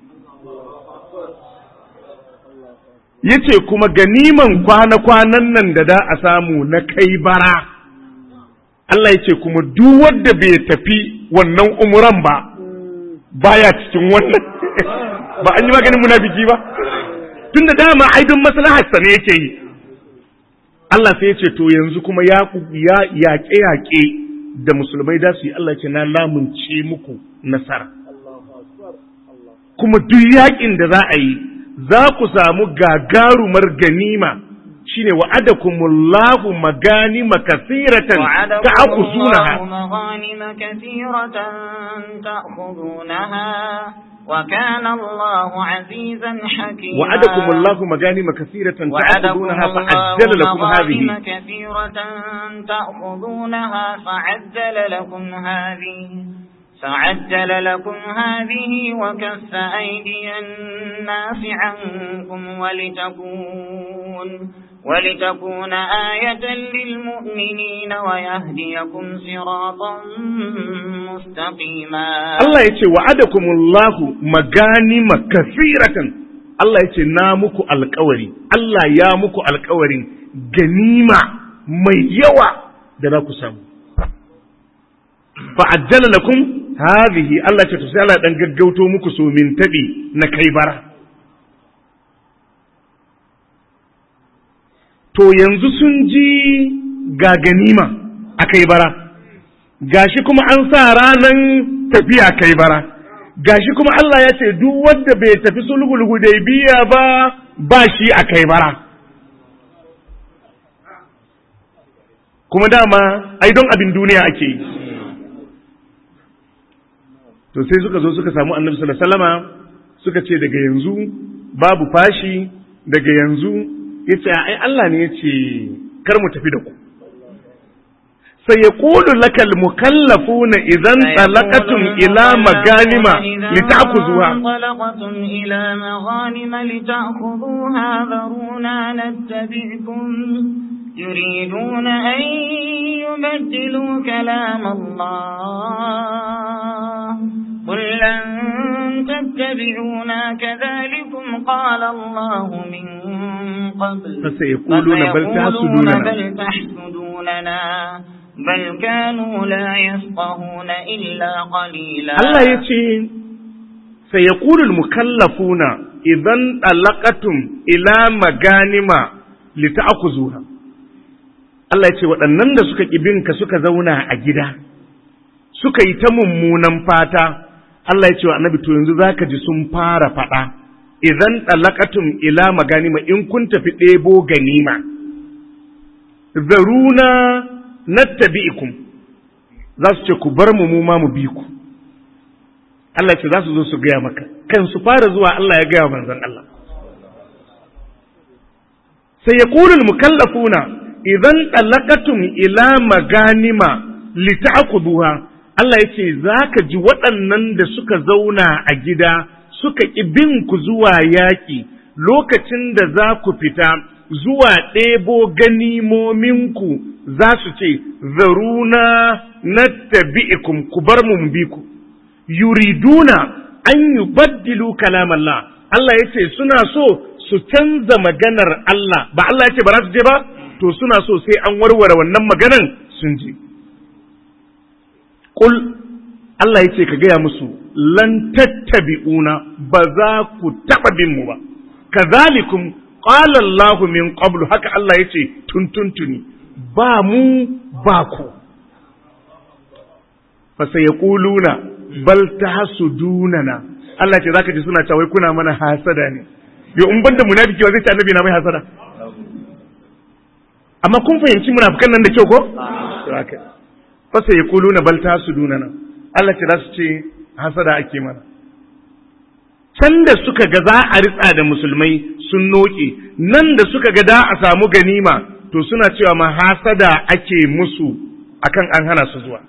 yace kuma ganiman kwana-kwanan nan da da a samu na kai bara Allah yace kuma duk wanda bai tafi wannan umuran ba baya cikin wannan ba an yi maganin munafiki ba tunda dama aidon maslahar sa ne yake yi Allah sai yace to yanzu kuma ya ya yaƙe yaƙe da musulmai da su yi Allah ce na lamunce muku nasara kuma duk yaƙin da za a yi za ku samu gagarumar ganima shine wa'adakumullahu maganima kathiratan ta'khuzunaha maganima kathiratan ta'khuzunaha wa kana Allahu 'azizan hakima wa'adakumullahu maganima kathiratan ta'khuzunaha fa'ajjala lakum hadhihi kathiratan ta'khuzunaha fa'ajjala lakum hadhihi فعجل لكم هذه وكف أيدي الناس عنكم ولتكون ولتكون آية للمؤمنين ويهديكم صراطا مستقيما الله يتي وعدكم الله مغانم كثيرة الله يتي نامك القوري الله يامك القوري غنيمة ميوة دراكو سامو فعجل لكم hadhihi Allah ce to sai Allah dan gaggauto muku so min tabi na kai bara to yanzu sun ji ga ganima akai bara gashi kuma an sa ranan tafiya kai bara gashi kuma Allah ya ce duk wanda bai tafi sulhul hudaybiya ba ba shi akai bara kuma dama ai don abin duniya ake yi to sai suka zo suka samu annabi sallallahu alaihi wasallama suka ce daga yanzu babu fashi daga yanzu yace ai Allah ne yace kar mu tafi da ku sai yaqulu lakal mukallafuna idan talaqatum ila maganima lita'khuzuha talaqatum ila maghanima lita'khuzuha dharuna nattabi'kum يريدون أن يبدلوا كلام الله قل لن تتبعونا كذلكم قال الله من قبل فسيقولون بل تحسدوننا بل تحسدوننا بل كانوا لا يفقهون إلا قليلا الله يتي سيقول المكلفون إذا انطلقتم إلى مغانم لتأخذوها Allah ya ce waɗannan da suka ƙibinka suka zauna a gida suka yi ta mummunan fata Allah ya ce wa annabi to yanzu zaka ji sun fara faɗa idan talaqatum ila maganima in kun tafi ɗebo ganima zaruna nattabi'ikum za su ce ku bar mu mu ma mu bi ku Allah ya ce za su zo su gaya maka kan su fara zuwa Allah ya gaya manzon Allah sai yaqulul mukallafuna idan talaqatum ila maganima lita'khudhuha Allah yace zaka ji waɗannan da suka zauna a gida suka ki bin ku zuwa yaki lokacin da za ku fita zuwa ɗebo ganimominku za su ce zaruna nattabi'ikum ku bar mu bi ku yuriduna an yubaddilu kalamallah Allah yace suna so su canza maganar Allah ba Allah yace ba za su je ba to suna so sai an warware wannan maganan sun je qul Allah yace ka gaya musu lan tattabi'una ba za ku taba bin mu ba kazalikum qala Allah min qablu haka Allah yace tuntuntuni ba mu ba ku fa sayaquluna bal tahsudunana Allah ce zaka ji suna cewa kuna mana hasada ne yo in banda munafiki zai ce annabi na mai hasada amma kun fahimci munafikan nan da kyau ko to haka fa sayaquluna bal tahsudunana Allah ce za su ce hasada ake mana can da suka ga za a ritsa da musulmai sun noke nan da suka ga da a samu ganima to suna cewa ma hasada ake musu akan an hana su zuwa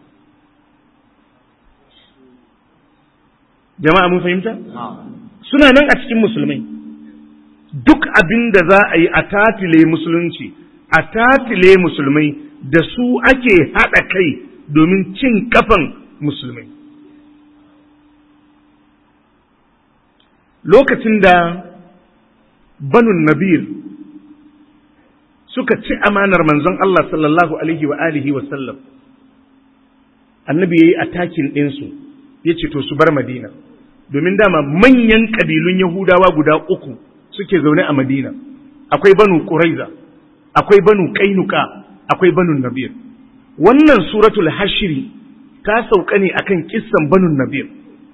jama'a mun fahimta suna nan a cikin musulmai duk abin da za a yi a tatile musulunci a tatile musulmai da su ake haɗa kai domin cin kafan musulmai lokacin da banun nabir suka ci amanar manzon Allah sallallahu alaihi wa alihi wa sallam annabi yayi attacking din su yace to su bar Madina domin dama manyan kabilun Yahudawa guda uku suke zaune a Madina akwai banu Quraiza akwai banu Qainuqa akwai banu Nabir wannan suratul hashri ta sauka ne akan kissan banu Nabir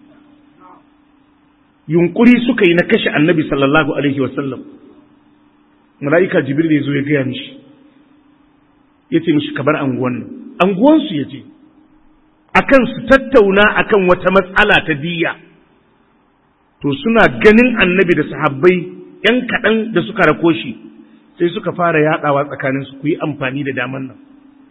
yunkuri suka yi na kashe annabi sallallahu alaihi wasallam mala'ika jibril ya zo ya gaya mishi ya ce mishi kabar anguwan nan anguwansu ya ce akan su tattauna akan wata matsala ta diya to suna ganin annabi da sahabbai yan kaɗan da suka rako shi sai suka fara yaɗawa tsakaninsu ku yi amfani da daman nan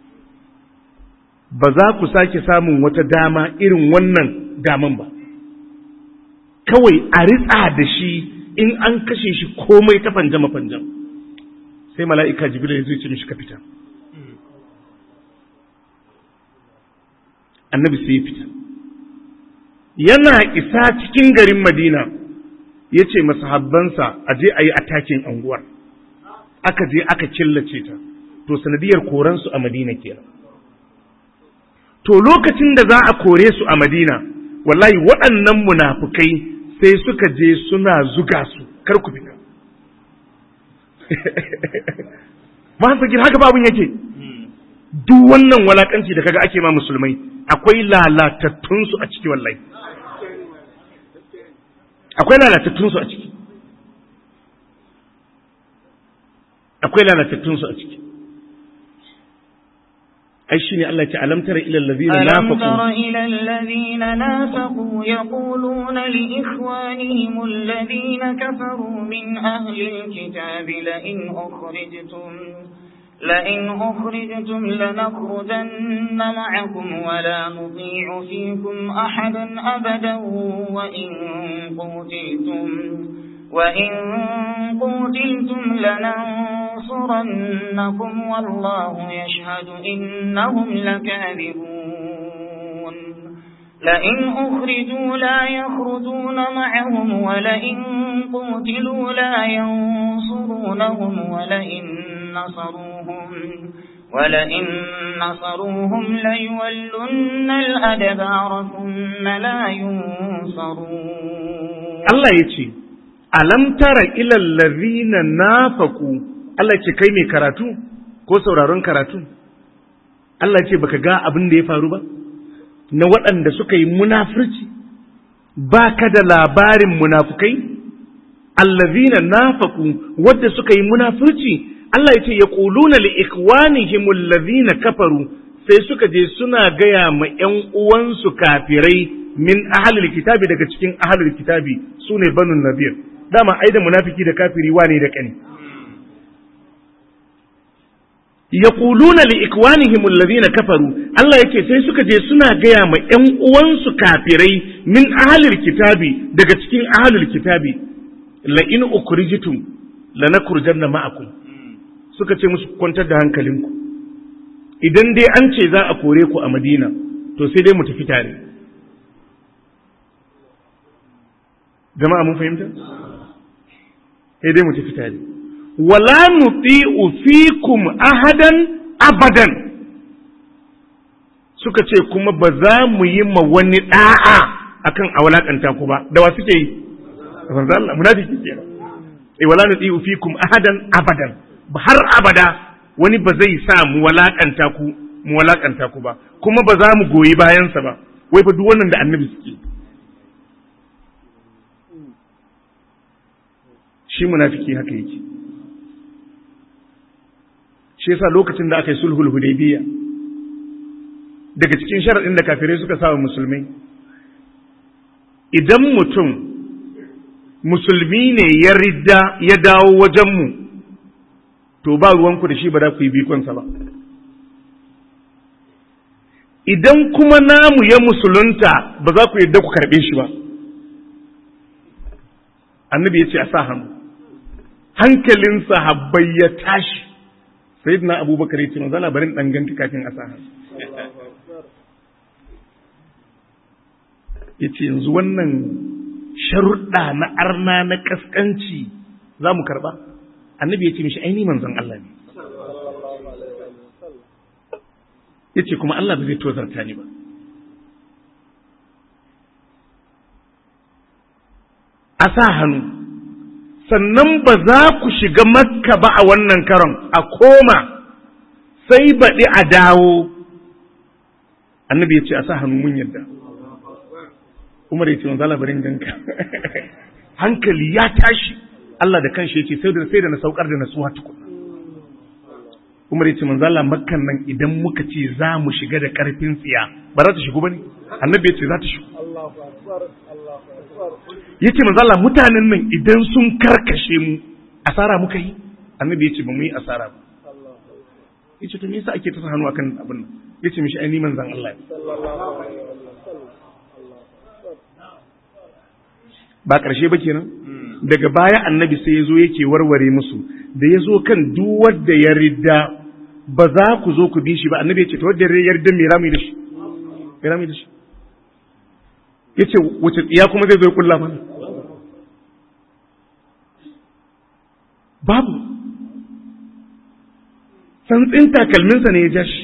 ba za ku sake samun wata dama irin wannan daman ba kawai a ritsa da shi in an kashe shi komai ta fanjama fanjam sai mala'ika jibril ya ce mishi ka fita annabi sai ya fita yana isa cikin garin madina ya ce masahabbansa a je a yi atakin anguwar aka je aka killace ta to sanadiyar koransu a madina kenan to lokacin da za a kore su a madina wallahi waɗannan munafukai sai suka je suna zuga su kar ku fita ma sakin haka babun yake duk wannan walakanci da kaga ake ma musulmai akwai lalatattun su a ciki wallahi akwai lalatattun su a ciki akwai lalatattun su a ciki ai shine Allah ya ce alam tara ila allazina nafaqu alam tara ila allazina nafaqu yaquluna li ikhwanihim allazina kafaru min ahli alkitabi la in ukhrijtum la in ukhrijtum lanakhrujanna ma'akum wa la nuti'u fikum ahadan abadan wa in qutiltum وَإِن قُوتِلْتُمْ لَنَنصُرَنَّكُمْ وَاللَّهُ يَشْهَدُ إِنَّهُمْ لَكَاذِبُونَ لَئِنْ أُخْرِجُوا لَا يَخْرُجُونَ مَعَهُمْ وَلَئِن قُوتِلُوا لَا يَنصُرُونَهُمْ وَلَئِن نَصَرُوهُمْ وَلَئِن نَصَرُوهُمْ لَيُوَلُّنَّ الْأَدْبَارَ ثُمَّ لَا يُنصَرُونَ الله يجي alam tara ilal ladhina nafaqu Allah ce kai mai karatu ko sauraron karatu Allah ce baka ga abin da ya faru ba na waɗanda suka yi munafurci baka da labarin munafukai alladhina nafaqu wanda suka yi munafurci Allah ya ce yaquluna li ikwanihim alladhina kafaru sai suka je suna gaya ma ƴan uwansu kafirai min ahlul kitabi daga cikin ahlul kitabi sune banu nadir dama ai da munafiki da kafiri wane da kani yaquluna li ikwanihim alladhina kafaru Allah yake sai suka je suna gaya ma ƴan uwansu kafirai min ahlil kitabi daga cikin ahlul kitabi la in ukhrijtum lanakhrujanna ma'akum suka ce musu kwantar da hankalinku idan dai an ce za a kore ku a Madina to sai dai mu tafi tare jama'a mun fahimta sai dai mu tafi tare wala nuti'u fikum ahadan abadan suka ce kuma ba za mu yi ma wani da'a akan a walakanta ku ba da wa suke yi manzo Allah munafiki kenan eh wala nuti'u fikum ahadan abadan har abada wani ba zai sa mu walakanta ku mu walakanta ku ba kuma ba za mu goyi bayan sa ba wai fa duk wannan da annabi suke shi munafiki haka yake shi yasa lokacin da aka yi sulhul hudaybiya daga cikin sharadin da kafirai suka sa wa musulmai idan mutum musulmi ne ya ridda ya dawo wajenmu to ba ruwanku da shi ba za ku yi bikonsa ba idan kuma namu ya musulunta ba za ku yadda ku karɓe shi ba annabi ya ce a sa hannu hankalin sahabbai ya tashi sayyidina abubakar ya ce manzo Allah barin dan ganti kafin a sa hannu yace yanzu wannan sharuɗa na arna na kaskanci za mu karɓa annabi ya ce mishi aini manzon Allah ne ya ce kuma Allah ba zai tozarta ni ba a sa hannu sannan ba za ku shiga makka ba a wannan karon a koma sai baɗi a dawo annabi ya ce a sa hannu mun yadda Umar ya ce wanzu labarin ganka hankali ya tashi Allah da kanshi ya ce sai da sai da na saukar da nasuwa tukun Umar ya ce manzo Allah makkan nan idan muka ce za mu shiga da karfin tsiya ba za ta shigo bane annabi ya ce za ta shigo Allahu akbar Allahu akbar yace manzo Allah mutanen nan idan sun karkashe mu asara muka yi annabi ya ce ba mu yi asara ba yace to me yasa ake ta hannu akan abin nan yace mishi ai ni manzon Allah sallallahu alaihi wasallam ba ƙarshe ba kenan daga baya annabi sai ya zo yake warware musu da ya zo kan duk wanda ya ridda ba za ku zo ku bi shi ba annabi ya ce to wanda ya ridda me rami da shi me rami da shi yace wace tsiya kuma zai zo ya kulla mana babu santsin takalminsa ne ya ja shi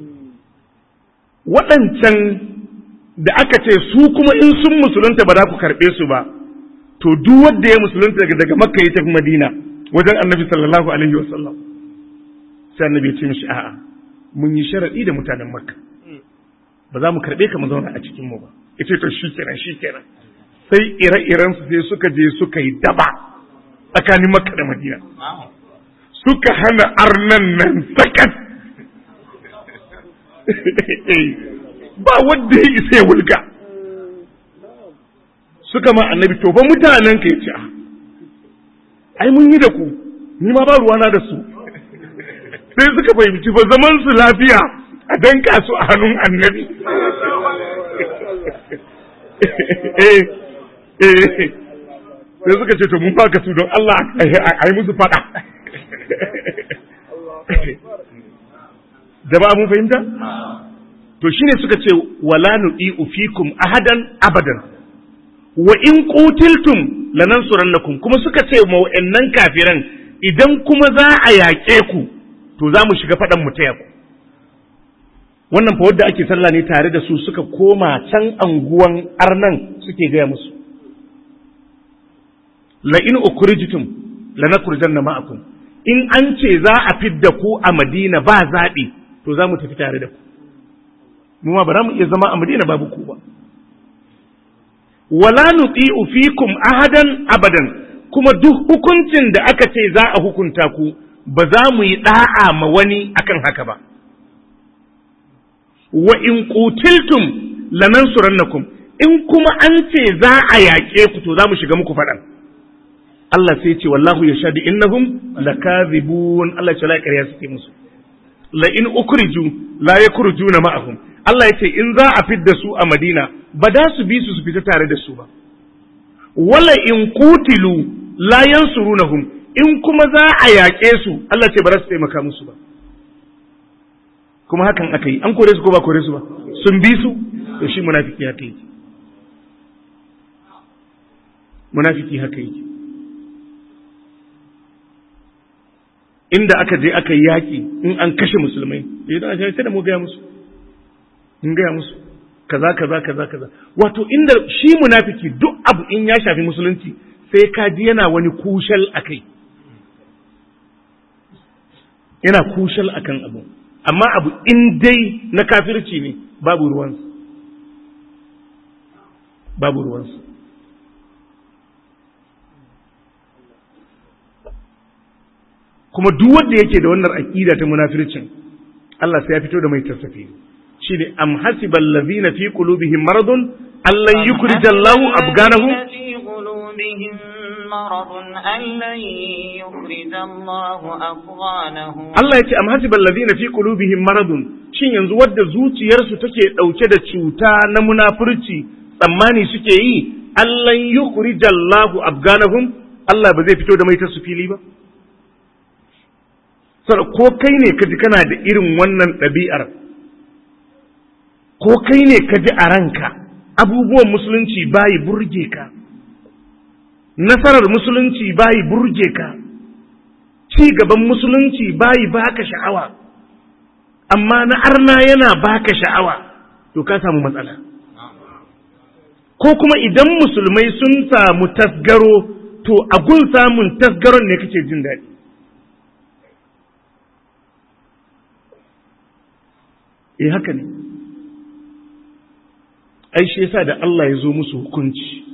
waɗancan da aka ce su kuma in sun musulunta ba za ku karɓe su ba to duk wanda ya musulunta daga daga makka ya tafi madina wajen annabi sallallahu alaihi wa sallam sai annabi ya ce mishi a'a mun yi sharadi da mutanen makka ba za mu karɓe ka mu zauna a cikin mu ba yace to shikenan shikenan sai ire-iren su sai suka je suka yi daba tsakanin makka da madina suka hana arnan nan sakat ba wanda ya isa ya wulga suka ma annabi to ba mutanen ka yace ai mun yi da ku ni ma ba ruwana da su sai suka fahimci ba zaman su lafiya a danka su a hannun annabi eh eh sai suka ce to mun baka su don Allah a yi musu fada da ba mun fahimta to shine suka ce wala nu'iu fikum ahadan abadan wa in qutiltum lanansurannakum kuma suka ce ma wa'annan kafiran idan kuma za a yaƙe ku to za mu shiga fadan mu taya ku wannan fa wanda ake sallah ne tare da su suka koma can anguwan arnan suke gaya musu la in ukrijtum lanakhrujanna ma'akum in an ce za a fidda ku a Madina ba zaɓi to za mu tafi tare da ku mu ma ba za mu iya zama a Madina babu ku ba wala nuti'u fikum ahadan abadan kuma duk hukuncin da aka ce za a hukunta ku ba za mu yi da'a ma wani akan haka ba wa in qutiltum lanansurannakum in kuma an ce za a yaƙe ku to za mu shiga muku faɗan Allah sai ce wallahu yashhadu innahum lakazibun Allah ya la ƙarya suke musu la in ukriju la yakrujuna ma'ahum Allah ya ce in za a fidda su a Madina ba da su bi su su fita tare da su ba wala in qutilu la yansurunahum in kuma za a yaƙe su Allah ce ba za su taimaka musu ba kuma hakan aka yi an kore su ko ba kore su ba sun bi su to shi munafiki haka yi munafiki haka yake. Inda aka je aka yi yaƙi in an kashe musulmai idan a sai da mu gaya musu in gaya musu kaza kaza kaza kaza. Wato inda shi munafiki duk abu in ya shafi musulunci sai ka ji yana wani kushal akai, yana kushal akan abu, amma abu in dai na kafirci ne babu ruwansa, babu ruwansa. Kuma duk wanda yake da wannan aqida ta munafircin Allah sai ya fito da mai tasafi. Shine am hasibal ladhina fi qulubihim maradun allan yukhrijallahu abganahum fi qulubihim maradun allan yukhrijallahu afghanahum. Allah yace am hasibal ladhina fi qulubihim maradun, shin yanzu wadda zuciyarsu take dauke da cuta na munafurci tsammani suke yi allan yukhrijallahu abganahum, Allah ba zai fito da mai tasfili ba? Ko kai ne kaji kana da irin wannan ɗabi'ar, ko kai ne kaji a ranka abubuwan musulunci bayi burge ka, nasarar musulunci bayi burge ka, ci gaban musulunci bayi baka sha'awa, amma na arna yana baka sha'awa, to ka samu matsala. Ko kuma idan musulmai sun samu tasgaro, to a gun samun tasgaron ne kake jin daɗi. Eh haka ne, ai shi yasa da Allah ya zo musu hukunci,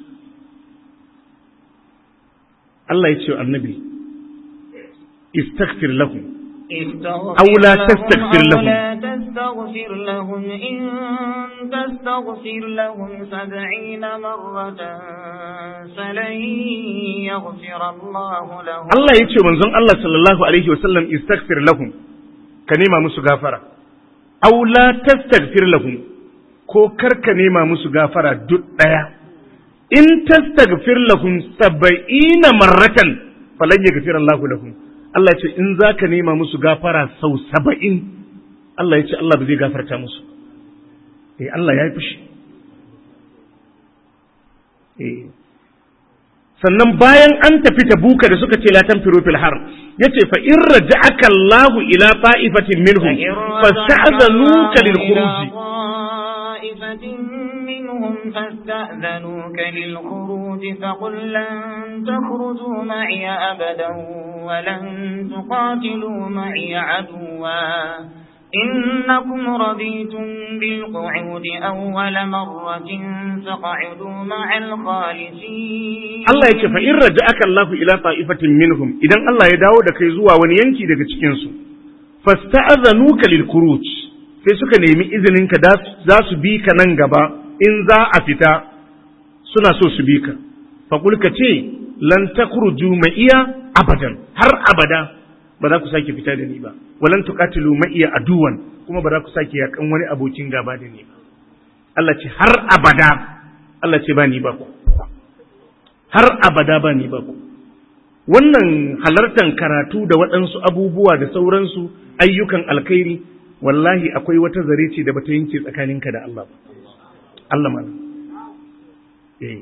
Allah ya ce annabi istaghfir lahum aw la tastaghfir lahum tastaghfir lahum in tastaghfir lahum sab'ina marratan falan yaghfir Allah lahum. Allah ya ce manzon Allah sallallahu alaihi wasallam istaghfir lahum, ka nema musu gafara. Aw la tastaghfir lahum, ko karka nema musu gafara duk daya. In tastaghfir lahum sab'ina marratan falan yaghfir Allahu lahum. Allah ya ce in zaka nema musu gafara sau saba'in, Allah ya ce Allah ba zai gafarta musu. Eh Allah ya yi fushi. Eh sannan bayan an tafi Tabuka da suka ce la tanfiru fil har, yace fa in raja'aka Allah ila ta'ifatin minhum fasta'zanuka lil khuruj منهم فاستأذنوك للخروج فقل لن تخرجوا معي أبدا ولن تقاتلوا معي عدوا إنكم رضيتم بالقعود أول مرة فقعدوا مع الخالفين. الله يقول فإن رجعك الله إلى طائفة منهم إذن الله يداود كيزوا ونينكي دك تشكنسو فاستأذنوك للخروج sai suka nemi izininka za su bi ka nan gaba in za a fita suna so su bi ka, faƙul ka ce lan takhruju ma'iya abadan, har abada ba za ku sake fita da ni ba, walan tuqatilu ma'iya aduwan, kuma ba za ku sake yakan wani abokin gaba da ni ba. Allah ce har abada, Allah ce ba ni ba ku, har abada ba ni ba ku. Wannan halartar karatu da waɗansu abubuwa da sauransu ayyukan alkhairi, wallahi akwai wata zare ce da bata yanke tsakaninka da Allah ba. Allah ma. Eh.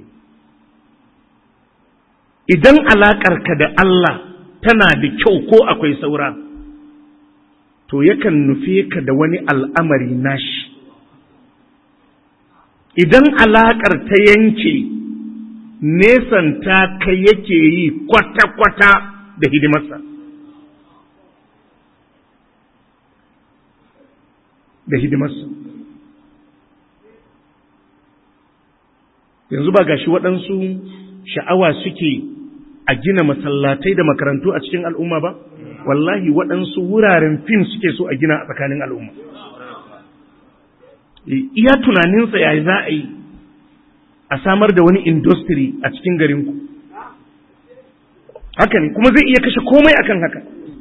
Idan alaƙarka da Allah tana da kyau ko akwai saura, to yakan nufe ka da wani al'amari nashi. Idan alaƙar ta yanke, nesanta ka yake yi kwata-kwata da hidimarsa. Da hidimarsa. Yanzu ba gashi waɗansu sha'awa suke a gina masallatai da makarantu a cikin al'umma ba? Wallahi waɗansu wuraren fim suke so a gina a tsakanin al'umma. Iya tunaninsa ya za a yi a samar da wani industry a cikin garinku. Haka ne, kuma zai iya kashe komai akan haka.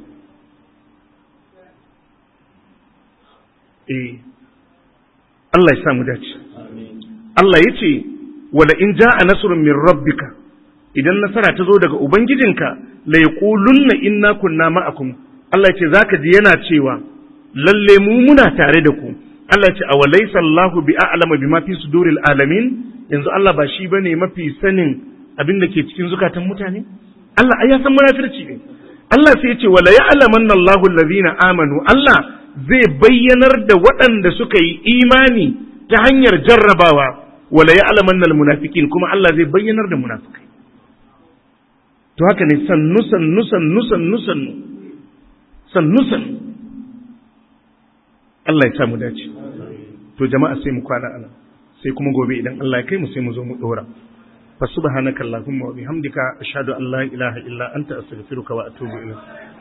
Eh, Allah ya samu dace. Allah ya ce, wala in ja'a nasrun min rabbika, idan nasara ta zo daga ubangijinka la yaqulunna inna kunna ma'akum. Allah ya ce zaka ji yana cewa lalle mu muna tare da ku. Allah ya ce awalaysa Allahu bi a'lama bima fi suduril alamin, yanzu Allah ba shi bane mafi sanin abin da ke cikin zukatan mutane Allah ai ya san munafirci ne Allah sai ya ce wala ya'lamanna Allahu allazina amanu Allah zai bayyanar da waɗanda suka yi imani ta hanyar jarrabawa wala ya'lamanna almunafiqin kuma Allah zai bayyanar da munafikai to haka ne sannu sannu sannu sannu sannu sannu sannu Allah ya sa mu dace to jama'a sai mu kwana ana sai kuma gobe idan Allah ya kai mu sai mu zo mu dora fa subhanaka allahumma wa bihamdika ashhadu an la ilaha illa anta astaghfiruka wa atubu ilayk